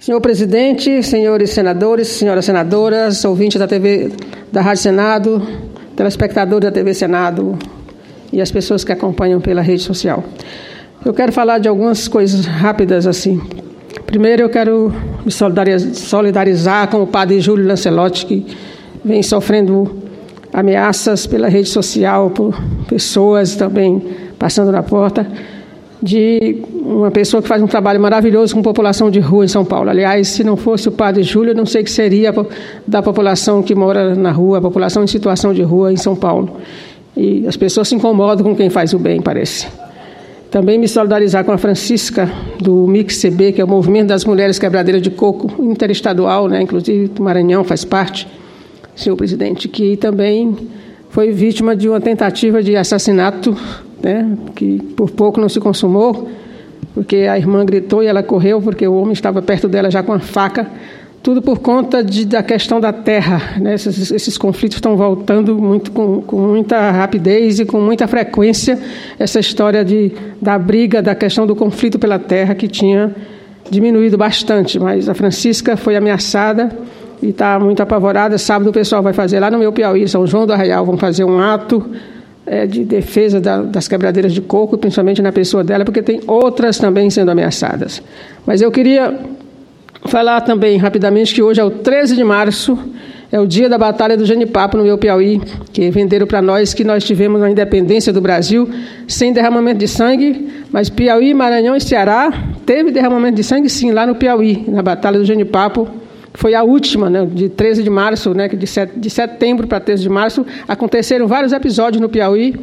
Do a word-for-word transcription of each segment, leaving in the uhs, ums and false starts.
Senhor presidente, senhores senadores, senhoras senadoras, ouvintes da T V, da Rádio Senado, telespectadores da T V Senado e as pessoas que acompanham pela rede social. Eu quero falar de algumas coisas rápidas assim. Primeiro, eu quero me solidarizar com o padre Júlio Lancelotti, que vem sofrendo ameaças pela rede social, por pessoas também passando na porta, de uma pessoa que faz um trabalho maravilhoso com população de rua em São Paulo. Aliás, se não fosse o padre Júlio, eu não sei o que seria da população que mora na rua, a população em situação de rua em São Paulo. E as pessoas se incomodam com quem faz o bem, parece. Também me solidarizar com a Francisca, do M I C C B, que é o Movimento das Mulheres Quebradeiras de Coco, interestadual, né? Inclusive o Maranhão faz parte, senhor presidente, que também foi vítima de uma tentativa de assassinato, né? Que por pouco não se consumou, porque a irmã gritou e ela correu, porque o homem estava perto dela já com a faca. Tudo por conta de, da questão da terra, né? Esses, esses conflitos estão voltando muito, com, com muita rapidez e com muita frequência, essa história de, da briga, da questão do conflito pela terra, que tinha diminuído bastante, mas a Francisca foi ameaçada e está muito apavorada. Sábado o pessoal vai fazer lá no meu Piauí, São João do Arraial, vão fazer um ato é, de defesa da, das quebradeiras de coco, principalmente na pessoa dela, porque tem outras também sendo ameaçadas. Mas eu queria falar também rapidamente que hoje é o treze de março, é o dia da Batalha do Genipapo no meu Piauí, que venderam para nós que nós tivemos a independência do Brasil sem derramamento de sangue, mas Piauí, Maranhão e Ceará teve derramamento de sangue sim, lá no Piauí, na Batalha do Genipapo. Foi a última, né, de treze de março, né, de, set, de setembro para treze de março, aconteceram vários episódios no Piauí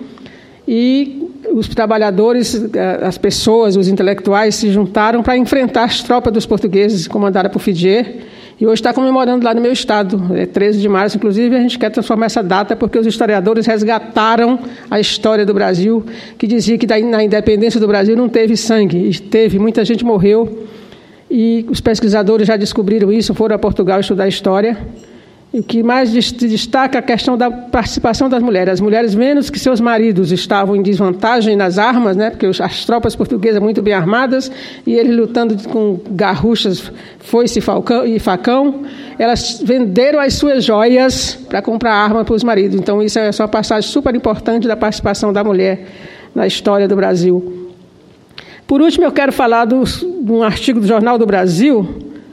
e os trabalhadores, as pessoas, os intelectuais se juntaram para enfrentar as tropas dos portugueses, comandadas por Fidier, e hoje está comemorando lá no meu estado, é treze de março, inclusive a gente quer transformar essa data porque os historiadores resgataram a história do Brasil, que dizia que na independência do Brasil não teve sangue, e teve, muita gente morreu, e os pesquisadores já descobriram isso, foram a Portugal estudar história. E o que mais destaca é a questão da participação das mulheres. As mulheres, menos que seus maridos estavam em desvantagem nas armas, né, porque as tropas portuguesas muito bem armadas, e eles lutando com garruchas, foice e facão, elas venderam as suas joias para comprar arma para os maridos. Então, isso é uma passagem super importante da participação da mulher na história do Brasil. Por último, eu quero falar do, de um artigo do Jornal do Brasil,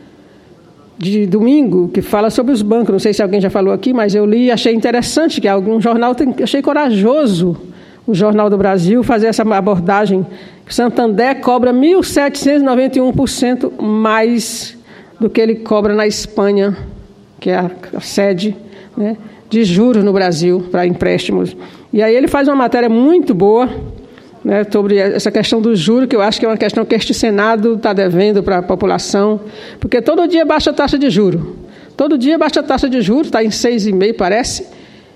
de domingo, que fala sobre os bancos. Não sei se alguém já falou aqui, mas eu li e achei interessante, que algum jornal, tem, achei corajoso o Jornal do Brasil fazer essa abordagem. Santander cobra mil setecentos e noventa e um por cento mais do que ele cobra na Espanha, que é a, a sede, né, de juros no Brasil para empréstimos. E aí ele faz uma matéria muito boa, né, sobre essa questão do juro, que eu acho que é uma questão que este Senado está devendo para a população, porque todo dia baixa a taxa de juro. Todo dia baixa a taxa de juro, está em seis vírgula cinco, parece,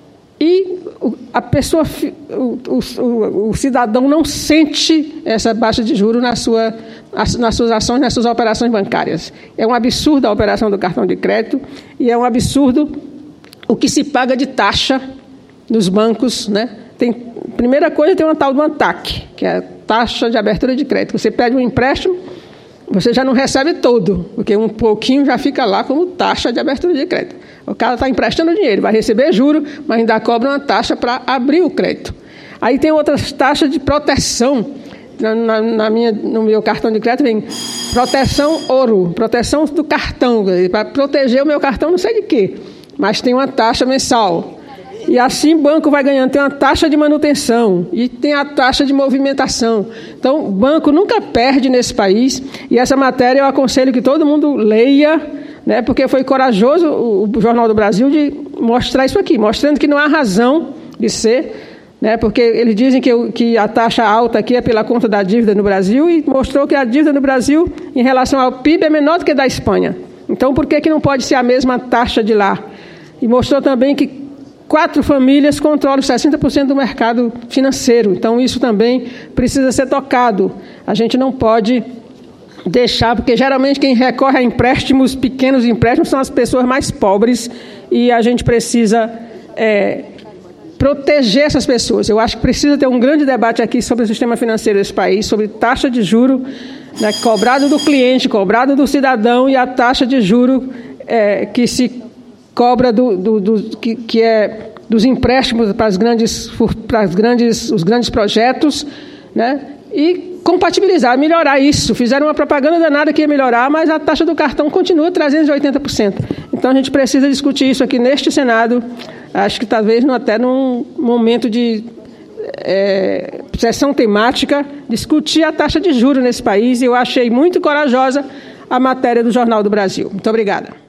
e a pessoa, o, o, o cidadão não sente essa baixa de juro na sua, nas suas ações, nas suas operações bancárias. É um absurdo a operação do cartão de crédito e é um absurdo o que se paga de taxa nos bancos, né? Tem, primeira coisa, tem uma tal do ANTAC, que é a taxa de abertura de crédito. Você pede um empréstimo, você já não recebe todo, porque um pouquinho já fica lá como taxa de abertura de crédito. O cara está emprestando dinheiro, vai receber juro, mas ainda cobra uma taxa para abrir o crédito. Aí tem outras taxas de proteção. Na, na, na minha, no meu cartão de crédito vem proteção ouro, proteção do cartão, para proteger o meu cartão não sei de quê, mas tem uma taxa mensal. E assim o banco vai ganhando, tem uma taxa de manutenção e tem a taxa de movimentação. Então, o banco nunca perde nesse país, e essa matéria eu aconselho que todo mundo leia, né, porque foi corajoso o, o Jornal do Brasil de mostrar isso aqui, mostrando que não há razão de ser, né, porque eles dizem que, que a taxa alta aqui é pela conta da dívida no Brasil, e mostrou que a dívida no Brasil, em relação ao P I B, é menor do que a da Espanha. Então, por que, que não pode ser a mesma taxa de lá? E mostrou também que quatro famílias controlam sessenta por cento do mercado financeiro. Então, isso também precisa ser tocado. A gente não pode deixar, porque geralmente quem recorre a empréstimos, pequenos empréstimos, são as pessoas mais pobres, e a gente precisa é, proteger essas pessoas. Eu acho que precisa ter um grande debate aqui sobre o sistema financeiro desse país, sobre taxa de juros, né, cobrado do cliente, cobrado do cidadão, e a taxa de juro é, que se cobra do, do, do, que, que é dos empréstimos para, as grandes, para as grandes, os grandes projetos, né, e compatibilizar, melhorar isso. Fizeram uma propaganda danada que ia melhorar, mas a taxa do cartão continua trezentos e oitenta por cento. Então, a gente precisa discutir isso aqui neste Senado, acho que talvez até num momento de é, sessão temática, discutir a taxa de juros nesse país, e eu achei muito corajosa a matéria do Jornal do Brasil. Muito obrigada.